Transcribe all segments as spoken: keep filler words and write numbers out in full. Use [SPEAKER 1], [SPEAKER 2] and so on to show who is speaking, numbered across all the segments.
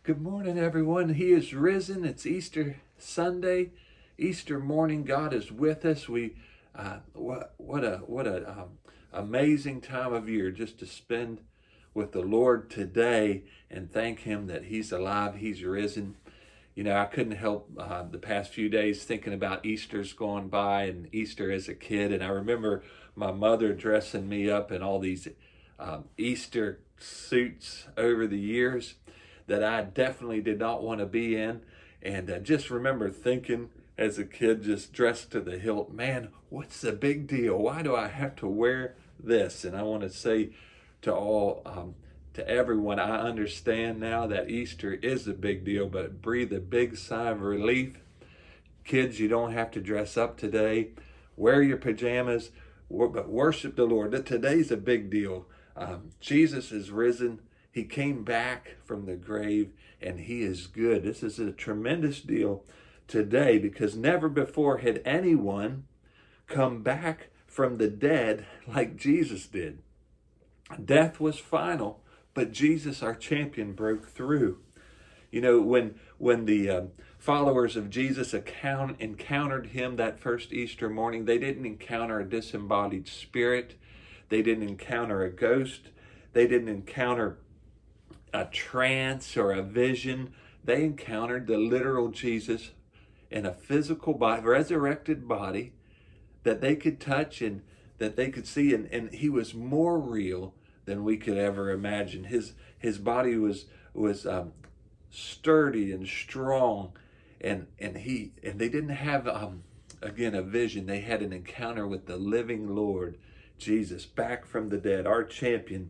[SPEAKER 1] Good morning, everyone. He is risen. It's Easter Sunday, Easter morning. God is with us. We, uh, what, what a what a um, amazing time of year just to spend with the Lord today and thank Him that He's alive. He's risen. You know, I couldn't help uh, the past few days thinking about Easter's going by and Easter as a kid, and I remember my mother dressing me up in all these um, Easter suits over the years that I definitely did not want to be in. And I just remember thinking as a kid, just dressed to the hilt, man, what's the big deal? Why do I have to wear this? And I want to say to all, um, to everyone, I understand now that Easter is a big deal, but breathe a big sigh of relief. Kids, you don't have to dress up today. Wear your pajamas, but worship the Lord. Today's a big deal. Um, Jesus is risen. He came back from the grave, and He is good. This is a tremendous deal today because never before had anyone come back from the dead like Jesus did. Death was final, but Jesus, our champion, broke through. You know, when when the um, followers of Jesus account, encountered Him that first Easter morning, they didn't encounter a disembodied spirit. They didn't encounter a ghost. They didn't encounter a trance or a vision. They encountered the literal Jesus in a physical body, resurrected body that they could touch and that they could see. And, and He was more real than we could ever imagine. His his body was was um, sturdy and strong, and and he and they didn't have um, again a vision. They had an encounter with the living Lord Jesus, back from the dead, our champion.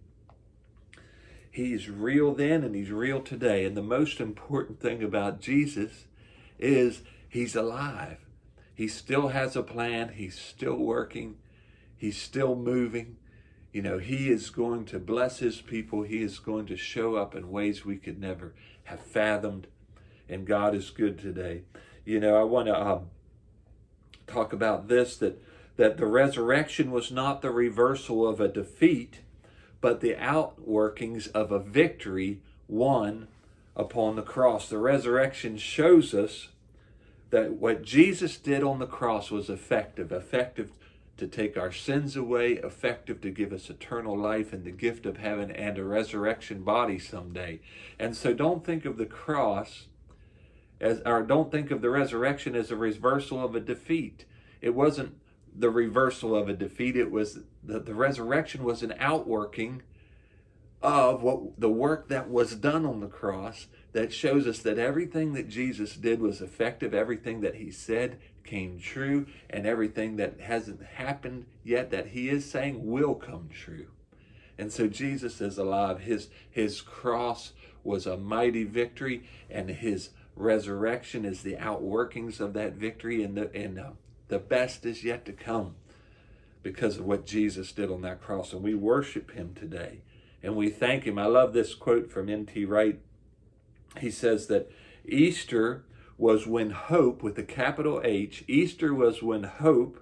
[SPEAKER 1] He's real then and He's real today. And the most important thing about Jesus is He's alive. He still has a plan. He's still working. He's still moving. You know, He is going to bless His people. He is going to show up in ways we could never have fathomed. And God is good today. You know, I want to um, talk about this, that, that the resurrection was not the reversal of a defeat, but the outworkings of a victory won upon the cross. The resurrection shows us that what Jesus did on the cross was effective, effective to take our sins away, effective to give us eternal life and the gift of heaven and a resurrection body someday. And so don't think of the cross as, or don't think of the resurrection as a reversal of a defeat. It wasn't the reversal of a defeat. It was the, the resurrection was an outworking of what the work that was done on the cross, that shows us that everything that Jesus did was effective, everything that He said came true, and everything that hasn't happened yet that He is saying will come true. And so Jesus is alive. His his cross was a mighty victory, and His resurrection is the outworkings of that victory, and the and uh, the best is yet to come because of what Jesus did on that cross. And we worship Him today, and we thank Him. I love this quote from N T Wright. He says that Easter was when hope, with a capital H, Easter was when hope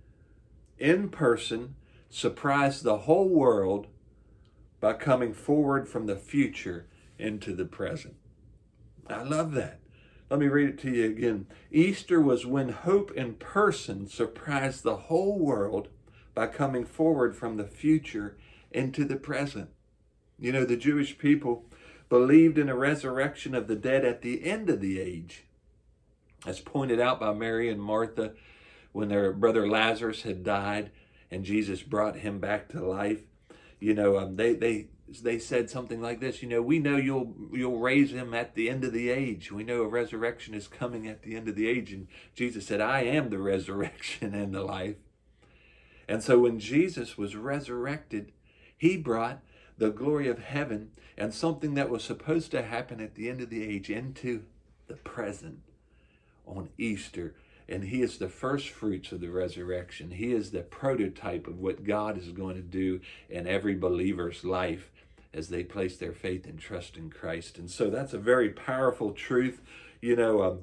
[SPEAKER 1] in person surprised the whole world by coming forward from the future into the present. I love that. Let me read it to you again. Easter was when hope in person surprised the whole world by coming forward from the future into the present. You know, the Jewish people believed in a resurrection of the dead at the end of the age. As pointed out by Mary and Martha when their brother Lazarus had died and Jesus brought him back to life. You know, um, they, they, they said something like this, you know, we know you'll you'll raise him at the end of the age. We know a resurrection is coming at the end of the age. And Jesus said, I am the resurrection and the life. And so when Jesus was resurrected, He brought the glory of heaven and something that was supposed to happen at the end of the age into the present on Easter. And He is the first fruits of the resurrection. He is the prototype of what God is going to do in every believer's life as they place their faith and trust in Christ. And so that's a very powerful truth. You know, um,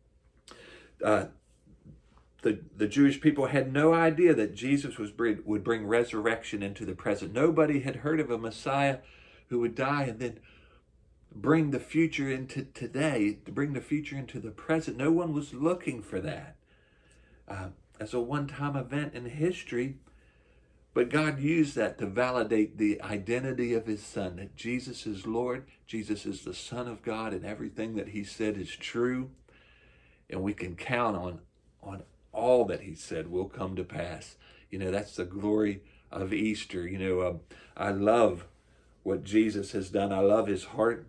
[SPEAKER 1] uh, the, the Jewish people had no idea that Jesus was would bring resurrection into the present. Nobody had heard of a Messiah who would die and then bring the future into today, to bring the future into the present. No one was looking for that uh, as a one-time event in history, but God used that to validate the identity of his son, that Jesus is Lord, Jesus is the Son of God, and everything that he said is true, and we can count on, on all that he said will come to pass. You know, that's the glory of Easter. You know, um, I love what Jesus has done. I love his heart.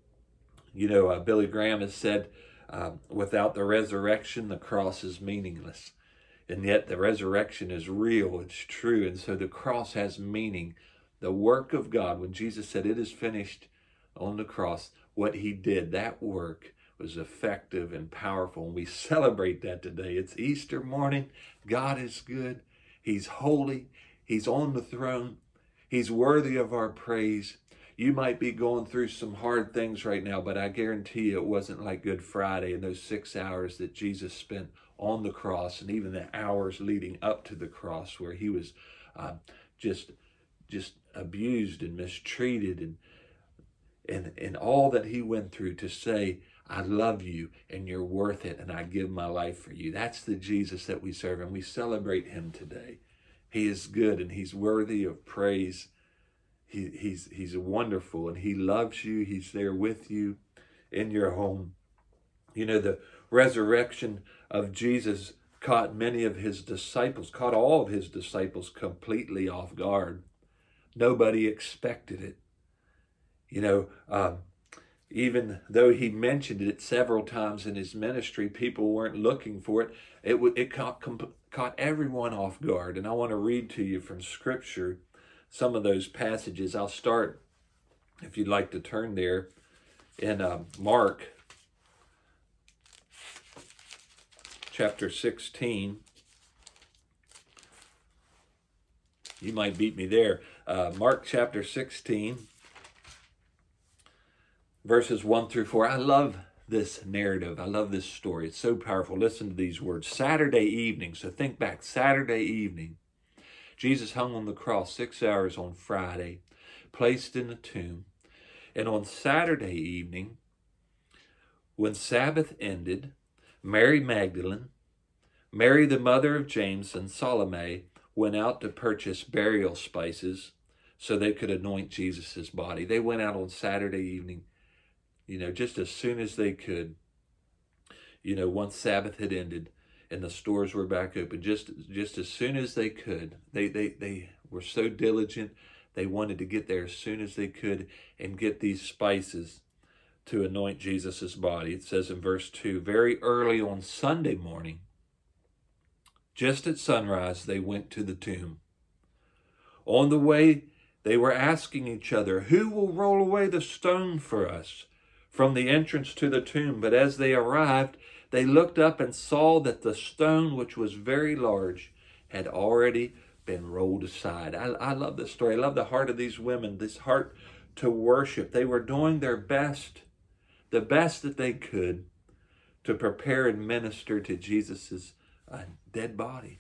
[SPEAKER 1] You know, uh, Billy Graham has said, uh, without the resurrection, the cross is meaningless. And yet the resurrection is real, it's true. And so the cross has meaning. The work of God, when Jesus said it is finished on the cross, what he did, that work was effective and powerful. And we celebrate that today. It's Easter morning. God is good. He's holy. He's on the throne. He's worthy of our praise. You might be going through some hard things right now, but I guarantee you it wasn't like Good Friday and those six hours that Jesus spent on the cross, and even the hours leading up to the cross where he was uh, just just abused and mistreated, and and and all that he went through to say, I love you and you're worth it and I give my life for you. That's the Jesus that we serve, and we celebrate him today. He is good and he's worthy of praise. He, he's, he's wonderful and he loves you. He's there with you in your home. You know, the resurrection of Jesus caught many of his disciples, caught all of his disciples completely off guard. Nobody expected it. You know, um, even though he mentioned it several times in his ministry, people weren't looking for it. It, it caught, caught everyone off guard. And I want to read to you from Scripture some of those passages. I'll start, if you'd like to turn there, in uh, Mark chapter sixteen. You might beat me there. Uh, Mark chapter sixteen, verses one through four. I love this narrative. I love this story. It's so powerful. Listen to these words. Saturday evening. So think back. Saturday evening. Jesus hung on the cross six hours on Friday, placed in the tomb. And on Saturday evening, when Sabbath ended, Mary Magdalene, Mary the mother of James, and Salome went out to purchase burial spices so they could anoint Jesus' body. They went out on Saturday evening, you know, just as soon as they could. You know, once Sabbath had ended and the stores were back open, just just as soon as they could. They, they, they were so diligent. They wanted to get there as soon as they could and get these spices to anoint Jesus' body. It says in verse two, very early on Sunday morning, just at sunrise, they went to the tomb. On the way, they were asking each other, who will roll away the stone for us from the entrance to the tomb? But as they arrived, they looked up and saw that the stone, which was very large, had already been rolled aside. I, I love this story. I love the heart of these women, this heart to worship. They were doing their best, the best that they could, to prepare and minister to Jesus's uh, dead body.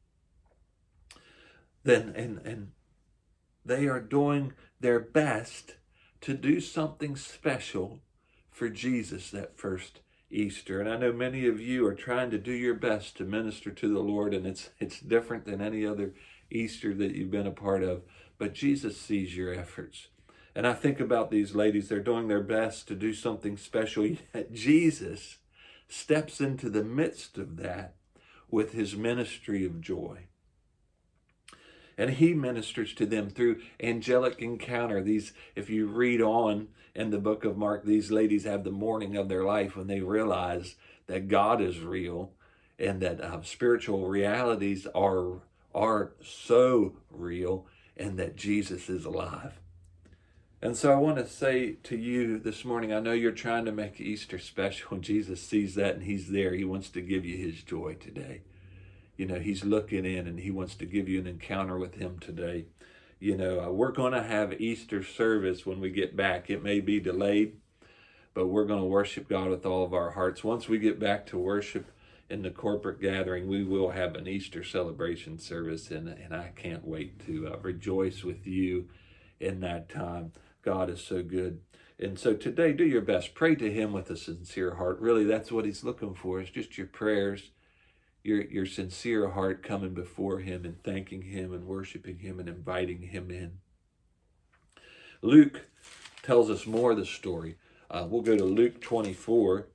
[SPEAKER 1] Then, and, and they are doing their best to do something special for Jesus that first Easter. And I know many of you are trying to do your best to minister to the Lord, and it's it's different than any other Easter that you've been a part of. But Jesus sees your efforts. And I think about these ladies, they're doing their best to do something special, yet Jesus steps into the midst of that with his ministry of joy. And he ministers to them through angelic encounter. These, if you read on in the book of Mark, these ladies have the morning of their life when they realize that God is real and that uh, spiritual realities are, are so real and that Jesus is alive. And so I want to say to you this morning, I know you're trying to make Easter special, and Jesus sees that and he's there. He wants to give you his joy today. You know, he's looking in and he wants to give you an encounter with him today. You know, uh, we're going to have Easter service when we get back. It may be delayed, but we're going to worship God with all of our hearts. Once we get back to worship in the corporate gathering, we will have an Easter celebration service, and, and I can't wait to uh, rejoice with you in that time. God is so good. And so today, do your best. Pray to him with a sincere heart. Really, that's what he's looking for, is just your prayers, your, your sincere heart coming before him and thanking him and worshiping him and inviting him in. Luke tells us more of the story. Uh, we'll go to Luke twenty-four.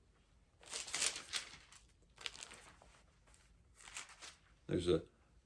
[SPEAKER 1] There's a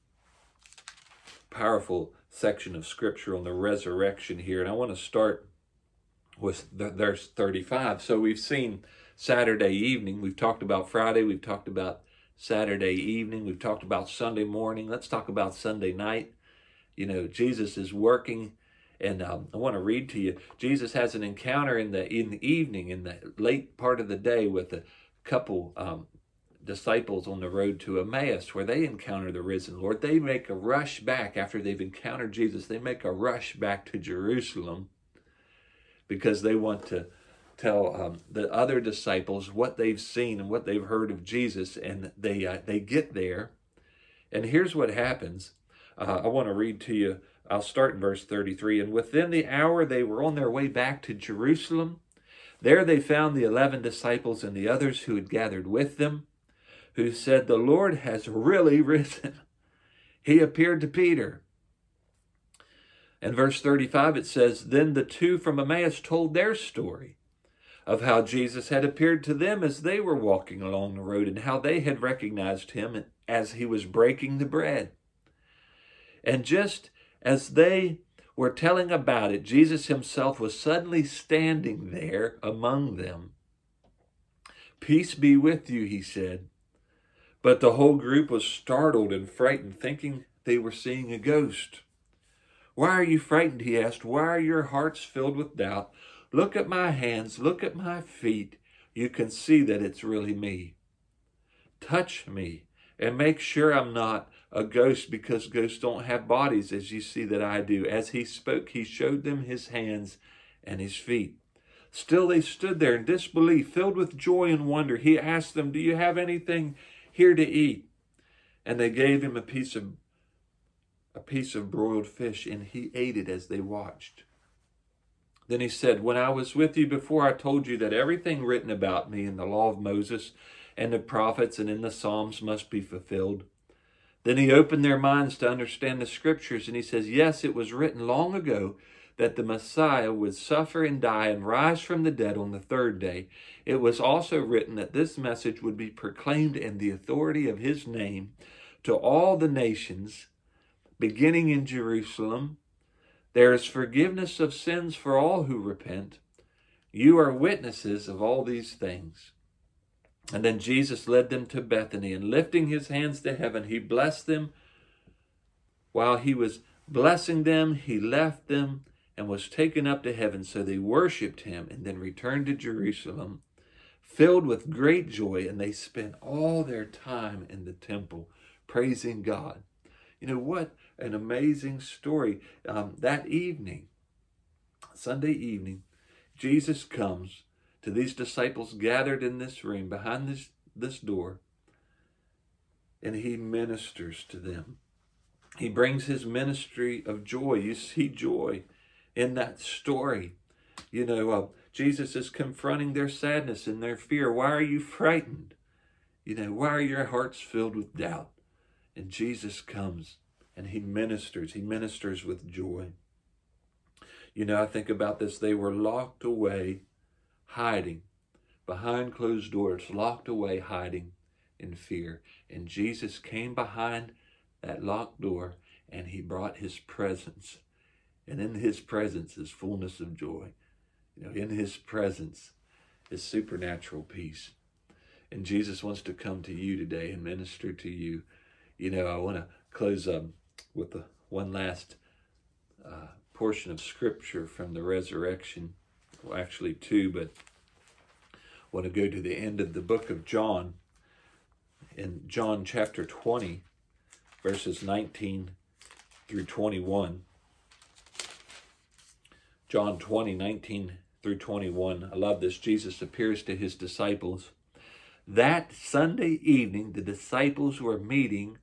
[SPEAKER 1] powerful section of scripture on the resurrection here, and I want to start with verse thirty-five. So we've seen Saturday evening. We've talked about Friday. We've talked about Saturday evening. We've talked about Sunday morning. Let's talk about Sunday night. You know, Jesus is working, and um, I want to read to you. Jesus has an encounter in the in the evening, in the late part of the day, with a couple um, disciples on the road to Emmaus, where they encounter the risen Lord. They make a rush back after they've encountered Jesus. They make a rush back to Jerusalem, because they want to tell um, the other disciples what they've seen and what they've heard of Jesus. And they uh, they get there, and here's what happens. Uh, I want to read to you. I'll start in verse thirty-three. And within the hour they were on their way back to Jerusalem. There they found the eleven disciples and the others who had gathered with them, who said, "The Lord has really risen. He appeared to Peter." And verse thirty-five, it says, "Then the two from Emmaus told their story of how Jesus had appeared to them as they were walking along the road, and how they had recognized him as he was breaking the bread. And just as they were telling about it, Jesus himself was suddenly standing there among them. 'Peace be with you,' he said. But the whole group was startled and frightened, thinking they were seeing a ghost. 'Why are you frightened?' he asked. 'Why are your hearts filled with doubt? Look at my hands, look at my feet. You can see that it's really me. Touch me and make sure I'm not a ghost, because ghosts don't have bodies as you see that I do.' As he spoke, he showed them his hands and his feet. Still they stood there in disbelief, filled with joy and wonder. He asked them, 'Do you have anything here to eat?' And they gave him a piece of a piece of broiled fish, and he ate it as they watched. Then he said, 'When I was with you before, I told you that everything written about me in the law of Moses and the prophets and in the Psalms must be fulfilled.' Then he opened their minds to understand the scriptures, and he says, 'Yes, it was written long ago that the Messiah would suffer and die and rise from the dead on the third day. It was also written that this message would be proclaimed in the authority of his name to all the nations, beginning in Jerusalem. There is forgiveness of sins for all who repent. You are witnesses of all these things.' And then Jesus led them to Bethany, and lifting his hands to heaven, he blessed them. While he was blessing them, he left them and was taken up to heaven. So they worshiped him and then returned to Jerusalem, filled with great joy, and they spent all their time in the temple praising God." You know, what an amazing story. Um, that evening, Sunday evening, Jesus comes to these disciples gathered in this room behind this, this door, and he ministers to them. He brings his ministry of joy. You see joy in that story. You know, uh, Jesus is confronting their sadness and their fear. Why are you frightened? You know, why are your hearts filled with doubt? And Jesus comes and he ministers. He ministers with joy. You know, I think about this. They were locked away, hiding behind closed doors, locked away, hiding in fear. And Jesus came behind that locked door, and he brought his presence. And in his presence is fullness of joy. You know, in his presence is supernatural peace. And Jesus wants to come to you today and minister to you. You know, I want to close um, with the one last uh, portion of scripture from the resurrection. Well, actually two, but I want to go to the end of the book of John. In John chapter twenty, verses nineteen through twenty-one. John twenty, nineteen through twenty-one. I love this. Jesus appears to his disciples. That Sunday evening, the disciples were meeting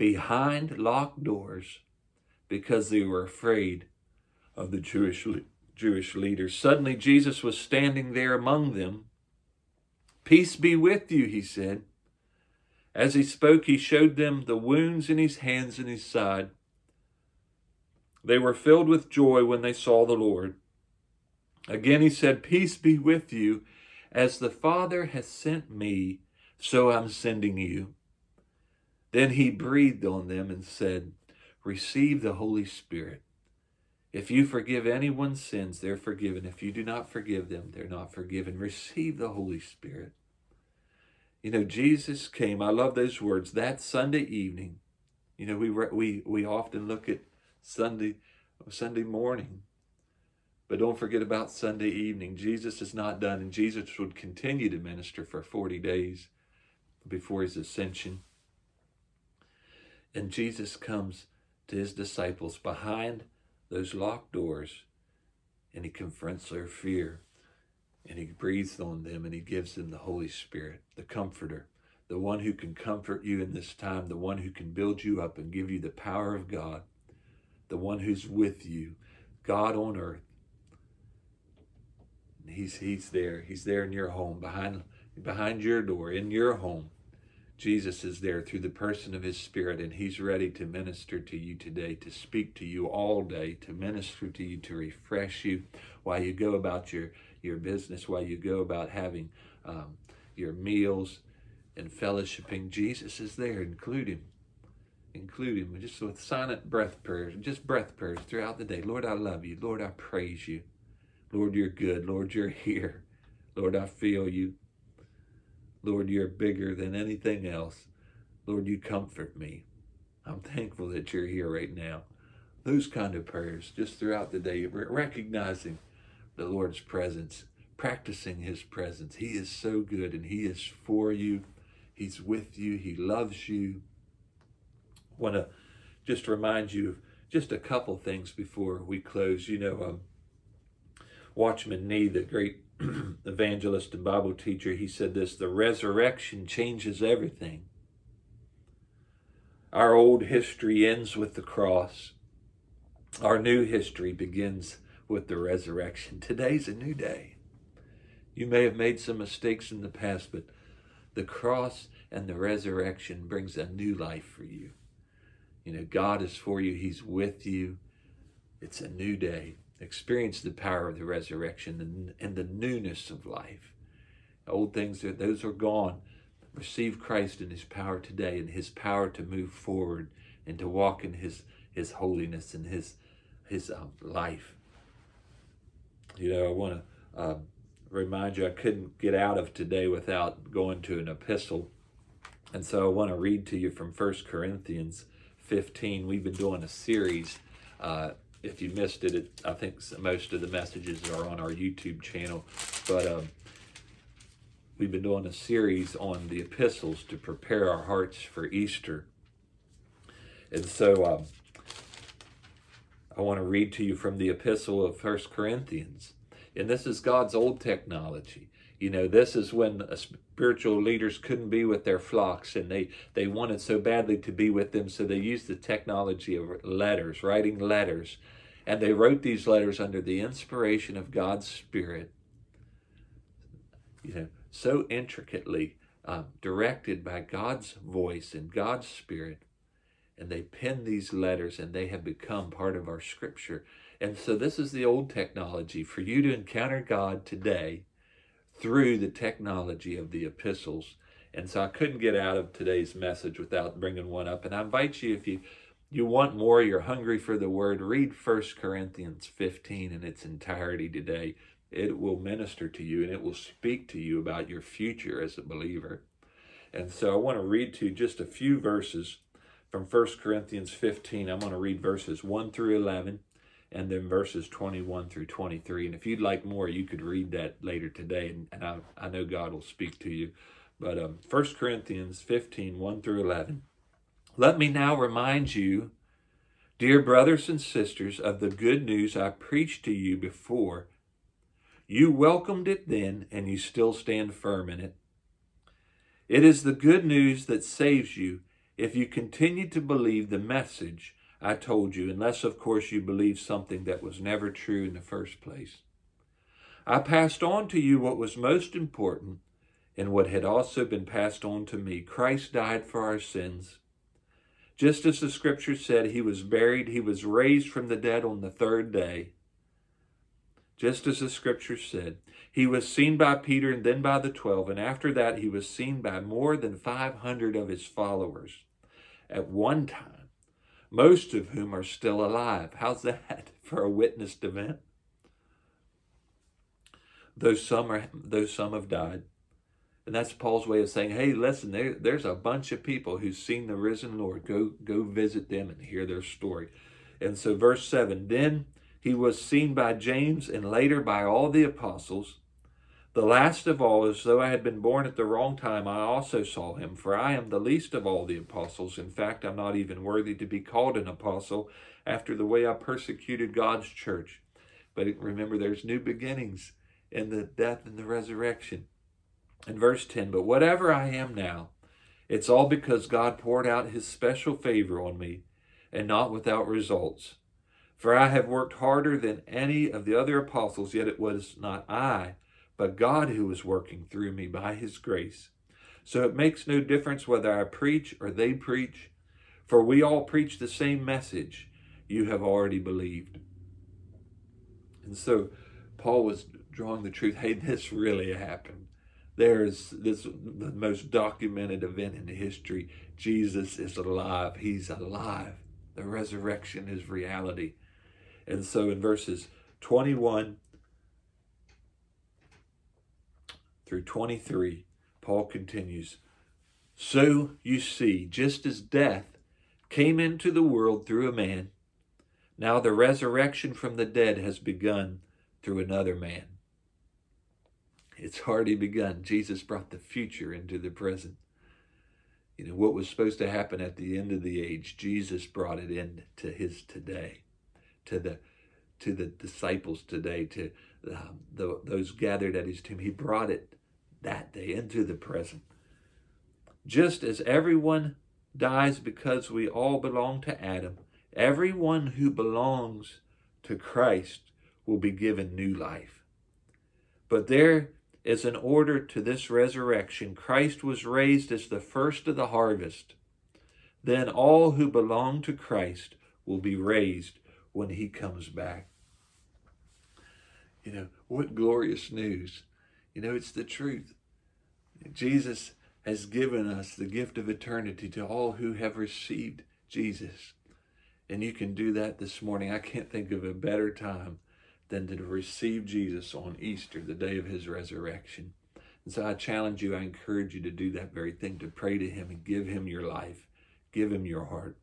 [SPEAKER 1] behind locked doors because they were afraid of the Jewish Jewish leaders. Suddenly Jesus was standing there among them. "Peace be with you," he said. As he spoke, he showed them the wounds in his hands and his side. They were filled with joy when they saw the Lord. Again he said, "Peace be with you. As the Father has sent me, so I'm sending you." Then he breathed on them and said, "Receive the Holy Spirit. If you forgive anyone's sins, they're forgiven. If you do not forgive them, they're not forgiven. Receive the Holy Spirit." You know, Jesus came, I love those words, that Sunday evening. You know, we we we often look at Sunday, Sunday morning, but don't forget about Sunday evening. Jesus is not done, and Jesus would continue to minister for forty days before his ascension. And Jesus comes to his disciples behind those locked doors, and he confronts their fear, and he breathes on them, and he gives them the Holy Spirit, the Comforter, the one who can comfort you in this time, the one who can build you up and give you the power of God, the one who's with you, God on earth. He's he's there. He's there in your home, behind behind your door, in your home. Jesus is there through the person of his Spirit, and he's ready to minister to you today, to speak to you all day, to minister to you, to refresh you while you go about your, your business, while you go about having um, your meals and fellowshipping. Jesus is there. Include him. Include him just with silent breath prayers, just breath prayers throughout the day. Lord, I love you. Lord, I praise you. Lord, you're good. Lord, you're here. Lord, I feel you. Lord, you're bigger than anything else. Lord, you comfort me. I'm thankful that you're here right now. Those kind of prayers just throughout the day, recognizing the Lord's presence, practicing his presence. He is so good, and he is for you. He's with you. He loves you. I want to just remind you of just a couple things before we close. You know, um, Watchman Nee, the great evangelist and Bible teacher, he said this: the resurrection changes everything. Our old history ends with the cross. Our new history begins with the resurrection. Today's a new day. You may have made some mistakes in the past, but the cross and the resurrection brings a new life for you. You know, God is for you. He's with you. It's a new day. Experience the power of the resurrection and, and the newness of life. Old things, those are gone. Receive Christ and his power today, and his power to move forward and to walk in his, his holiness and his, his um, life. You know, I want to um, remind you, I couldn't get out of today without going to an epistle. And so I want to read to you from First Corinthians fifteen. We've been doing a series. Uh, If you missed it, it, I think most of the messages are on our YouTube channel. But um, we've been doing a series on the epistles to prepare our hearts for Easter. And so um, I want to read to you from the epistle of First Corinthians. And this is God's old technology. You know, this is when uh, spiritual leaders couldn't be with their flocks, and they, they wanted so badly to be with them, so they used the technology of letters, writing letters. And they wrote these letters under the inspiration of God's Spirit, you know, so intricately um, directed by God's voice and God's Spirit. And they penned these letters, and they have become part of our Scripture. And so this is the old technology for you to encounter God today through the technology of the epistles. And so I couldn't get out of today's message without bringing one up. And I invite you, if you you want more, you're hungry for the word, read First Corinthians fifteen in its entirety today. It will minister to you, and it will speak to you about your future as a believer. And so I want to read to you just a few verses from First Corinthians fifteen. I'm going to read verses one through eleven. And then verses twenty-one through twenty-three. And if you'd like more, you could read that later today. And, and I, I know God will speak to you. But um, First Corinthians fifteen, one through eleven. Let me now remind you, dear brothers and sisters, of the good news I preached to you before. You welcomed it then, and you still stand firm in it. It is the good news that saves you if you continue to believe the message I told you, unless, of course, you believe something that was never true in the first place. I passed on to you what was most important and what had also been passed on to me. Christ died for our sins. Just as the scripture said, he was buried, he was raised from the dead on the third day. Just as the scripture said, he was seen by Peter and then by the twelve, and after that he was seen by more than five hundred of his followers at one time, most of whom are still alive. How's that for a witnessed event? Though some are, though some have died. And that's Paul's way of saying, hey, listen, there, there's a bunch of people who've seen the risen Lord. Go, go visit them and hear their story. And so verse seven, then he was seen by James and later by all the apostles. The last of all, as though I had been born at the wrong time, I also saw him. For I am the least of all the apostles. In fact, I'm not even worthy to be called an apostle after the way I persecuted God's church. But remember, there's new beginnings in the death and the resurrection. In verse ten, but whatever I am now, it's all because God poured out his special favor on me, and not without results. For I have worked harder than any of the other apostles, yet it was not I, but God who was working through me by his grace. So it makes no difference whether I preach or they preach, for we all preach the same message you have already believed. And so Paul was drawing the truth, hey, this really happened. There's this the most documented event in history. Jesus is alive. He's alive. The resurrection is reality. And so in verses twenty-one through twenty-three, Paul continues, so you see, just as death came into the world through a man, now the resurrection from the dead has begun through another man. It's already begun. Jesus brought the future into the present. You know, what was supposed to happen at the end of the age, Jesus brought it into his today, to the to the disciples today, to um, the, those gathered at his tomb. He brought it that day into the present. Just as everyone dies because we all belong to Adam, everyone who belongs to Christ will be given new life. But there is an order to this resurrection. Christ was raised as the first of the harvest. Then all who belong to Christ will be raised when he comes back. You know, what glorious news. You know, it's the truth. Jesus has given us the gift of eternity to all who have received Jesus. And you can do that this morning. I can't think of a better time than to receive Jesus on Easter, the day of his resurrection. And so I challenge you, I encourage you to do that very thing, to pray to him and give him your life, give him your heart.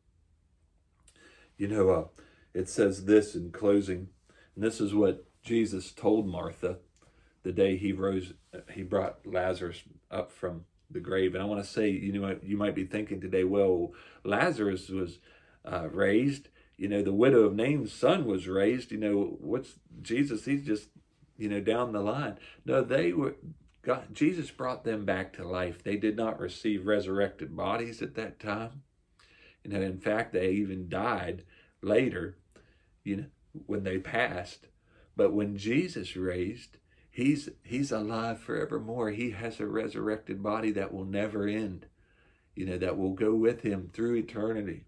[SPEAKER 1] You know, uh, it says this in closing, and this is what Jesus told Martha the day he rose, he brought Lazarus up from the grave. And I want to say, you know, you might be thinking today, well, Lazarus was uh, raised. You know, the widow of Nain's son was raised. You know, what's Jesus? He's just, you know, down the line. No, they were, God, Jesus brought them back to life. They did not receive resurrected bodies at that time. You know, in fact, they even died later, you know, when they passed. But when Jesus raised, he's, he's alive forevermore. He has a resurrected body that will never end, you know, that will go with him through eternity.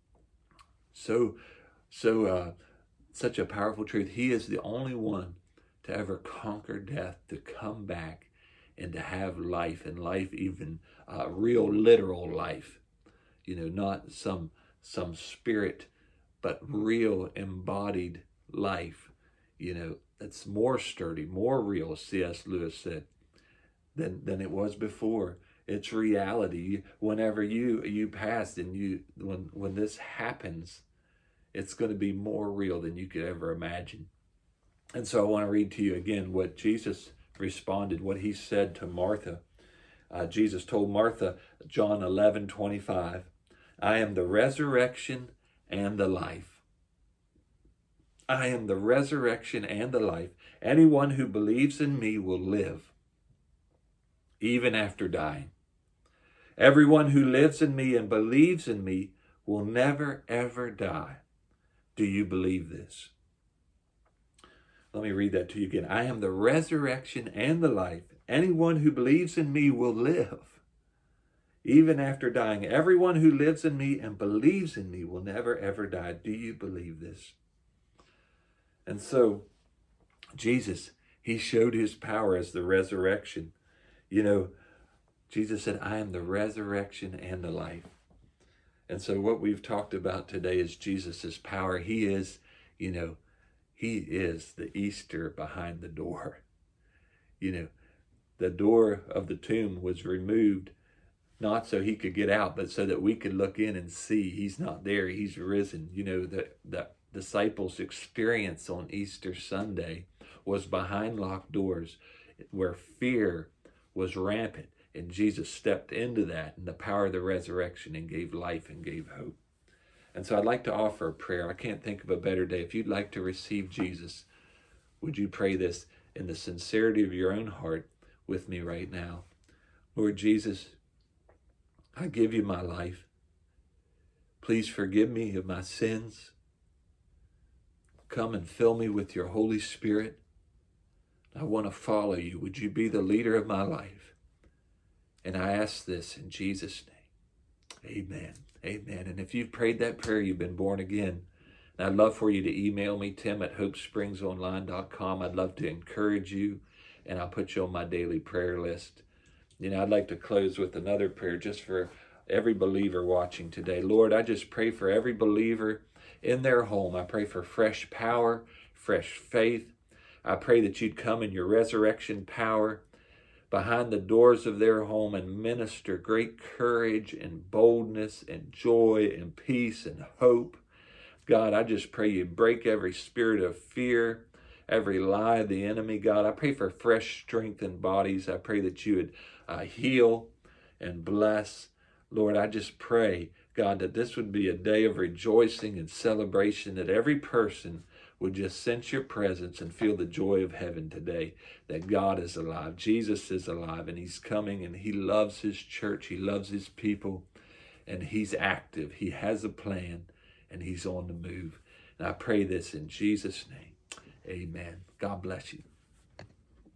[SPEAKER 1] So, so, uh, such a powerful truth. He is the only one to ever conquer death, to come back and to have life, and life even uh, real, literal life. You know, not some some spirit, but real embodied life. You know, that's more sturdy, more real, as C S Lewis said, than than it was before. It's reality. Whenever you you pass and you when when this happens, it's going to be more real than you could ever imagine. And so I want to read to you again what Jesus responded, what he said to Martha. Uh, Jesus told Martha, John eleven twenty-five, I am the resurrection and the life. I am the resurrection and the life. Anyone who believes in me will live, even after dying. Everyone who lives in me and believes in me will never, ever die. Do you believe this? Let me read that to you again. I am the resurrection and the life. Anyone who believes in me will live, even after dying. Everyone who lives in me and believes in me will never, ever die. Do you believe this? And so, Jesus, he showed his power as the resurrection. You know, Jesus said, I am the resurrection and the life. And so what we've talked about today is Jesus' power. He is, you know, he is the Easter behind the door. You know, the door of the tomb was removed, not so he could get out, but so that we could look in and see he's not there. He's risen. You know, the, the disciples' experience on Easter Sunday was behind locked doors where fear was rampant. And Jesus stepped into that in the power of the resurrection and gave life and gave hope. And so I'd like to offer a prayer. I can't think of a better day. If you'd like to receive Jesus, would you pray this in the sincerity of your own heart with me right now? Lord Jesus, I give you my life. Please forgive me of my sins. Come and fill me with your Holy Spirit. I want to follow you. Would you be the leader of my life? And I ask this in Jesus' name. Amen. Amen. And if you've prayed that prayer, you've been born again. And I'd love for you to email me, Tim at hope springs online dot com. I'd love to encourage you, and I'll put you on my daily prayer list. You know, I'd like to close with another prayer just for every believer watching today. Lord, I just pray for every believer in their home. I pray for fresh power, fresh faith. I pray that you'd come in your resurrection power behind the doors of their home and minister great courage and boldness and joy and peace and hope. God, I just pray you break every spirit of fear, every lie of the enemy. God, I pray for fresh strength in bodies. I pray that you would uh, heal and bless. Lord, I just pray, God, that this would be a day of rejoicing and celebration, that every person would just sense your presence and feel the joy of heaven today, that God is alive, Jesus is alive, and he's coming, and he loves his church, he loves his people, and he's active, he has a plan, and he's on the move. And I pray this in Jesus' name. Amen. God bless you.